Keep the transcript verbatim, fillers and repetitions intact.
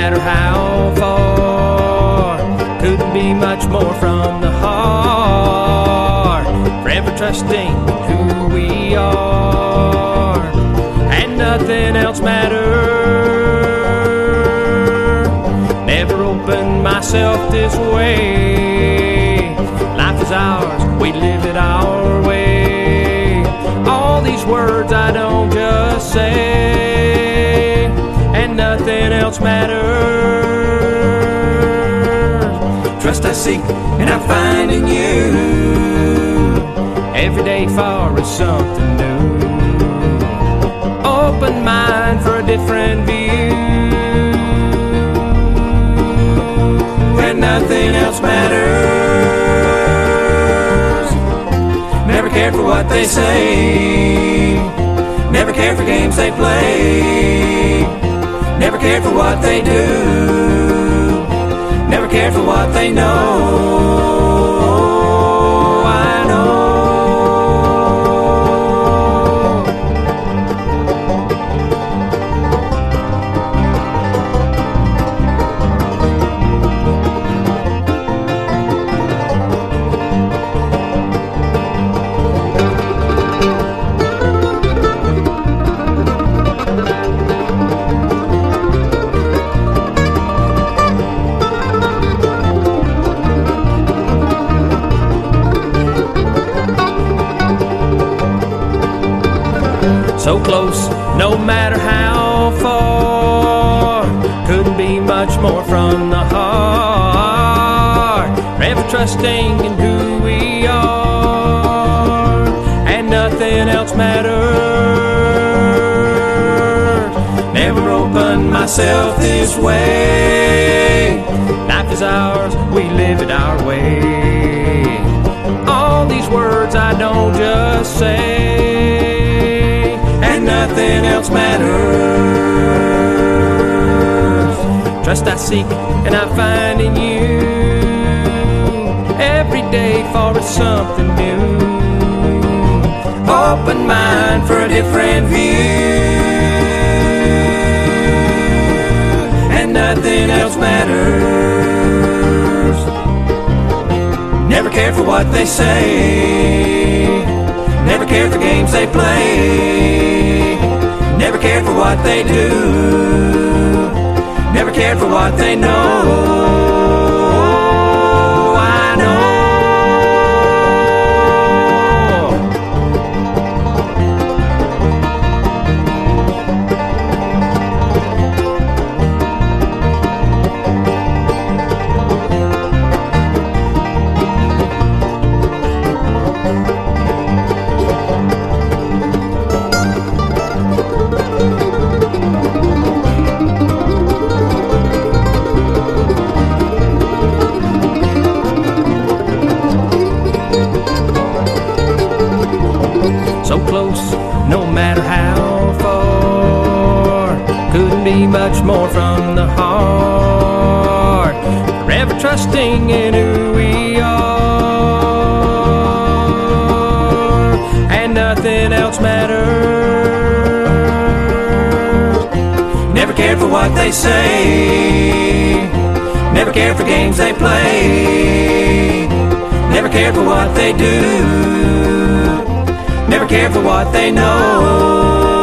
matter how far. Couldn't be much more from the heart. Forever trusting in who we are, and nothing else matters. Never opened myself this way. Life is ours, we live it our way. All these words I don't just say, and nothing else matters. Trust I seek and I find in you. Every day for is something new. Open mind for a different view, and nothing else matters. Never cared for what they say. Never cared for games they play. Never cared for what they do. Never cared for what they know. I know. So close, no matter how far. Couldn't be much more from the heart. Forever trusting in who we are, and nothing else matters. Never opened myself this way. Life is ours, we live it our way. All these words I don't just say, and nothing else matters. Trust I seek and I find in you. Every day for is something new. Open mind for a different view, and nothing else matters. Never cared for what they say. Never cared for games they play. Never cared for what they do. Never cared for what they know. I know. So close, no matter how far. Couldn't be much more from the heart. Forever trusting in who we are, and nothing else matters. Never cared for what they say. Never cared for games they play. Never cared for what they do. Never cared for what they know.